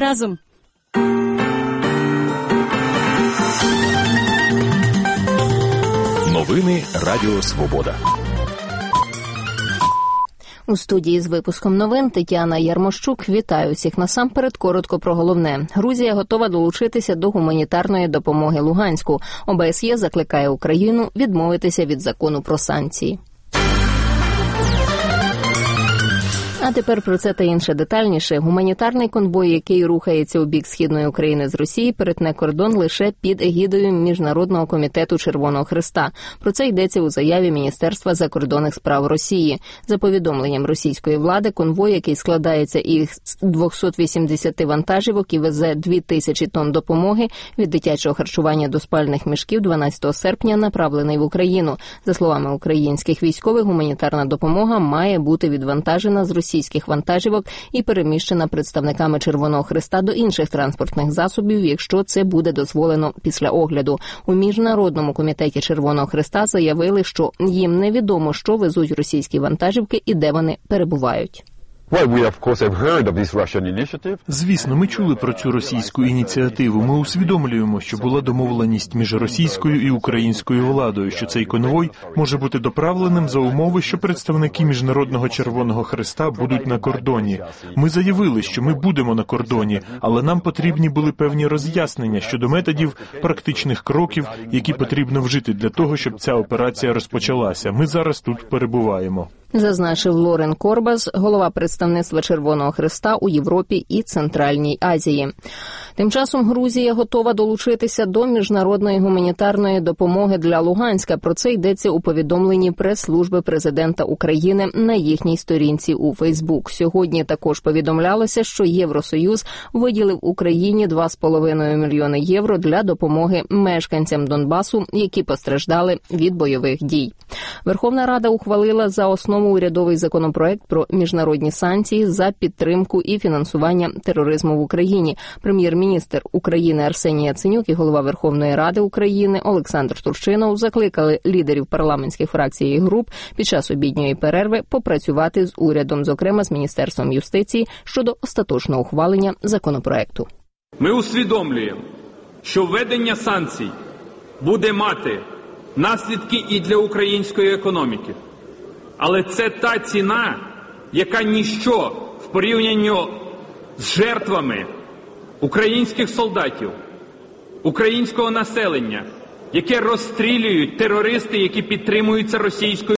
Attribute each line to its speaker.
Speaker 1: разом.
Speaker 2: Новини Радіо Свобода.
Speaker 3: У студії з випуском новин Тетяна Ярмощук. Вітаю всіх. Насамперед коротко про головне. Грузія готова долучитися до гуманітарної допомоги Луганську. ОБСЄ закликає Україну відмовитися від закону про санкції. А тепер про це та інше детальніше. Гуманітарний конвой, який рухається у бік Східної України з Росії, перетне кордон лише під егідою Міжнародного комітету Червоного Хреста. Про це йдеться у заяві Міністерства закордонних справ Росії. За повідомленням російської влади, конвой, який складається із 280 вантажівок і везе 2000 тонн допомоги від дитячого харчування до спальних мішків, 12 серпня направлений в Україну. За словами українських військових, гуманітарна допомога має бути відвантажена з російських вантажівок і переміщена представниками Червоного Хреста до інших транспортних засобів, якщо це буде дозволено після огляду. У Міжнародному комітеті Червоного Хреста заявили, що їм невідомо, що везуть російські вантажівки і де вони перебувають.
Speaker 4: Звісно, ми чули про цю російську ініціативу. Ми усвідомлюємо, що була домовленість між російською і українською владою, що цей конвой може бути доправленим за умови, що представники Міжнародного Червоного Хреста будуть на кордоні. Ми заявили, що ми будемо на кордоні, але нам потрібні були певні роз'яснення щодо методів, практичних кроків, які потрібно вжити для того, щоб ця операція розпочалася. Ми зараз тут перебуваємо.
Speaker 3: Зазначив Лорен Корбас, голова представництва Червоного Хреста у Європі і Центральній Азії. Тим часом Грузія готова долучитися до міжнародної гуманітарної допомоги для Луганська. Про це йдеться у повідомленні прес-служби президента України на їхній сторінці у Фейсбук. Сьогодні також повідомлялося, що Євросоюз виділив Україні 2,5 мільйони євро для допомоги мешканцям Донбасу, які постраждали від бойових дій. Верховна Рада ухвалила за основу урядовий законопроект про міжнародні санкції за підтримку і фінансування тероризму в Україні. Прем'єр-міністр України Арсеній Яценюк і голова Верховної Ради України Олександр Турчинов закликали лідерів парламентських фракцій і груп під час обідньої перерви попрацювати з урядом, зокрема з Міністерством юстиції, щодо остаточного ухвалення законопроекту.
Speaker 5: Ми усвідомлюємо, що введення санкцій буде мати наслідки і для української економіки. Але це та ціна, яка ніщо в порівнянні з жертвами українських солдатів, українського населення, яке розстрілюють терористи, які підтримуються російською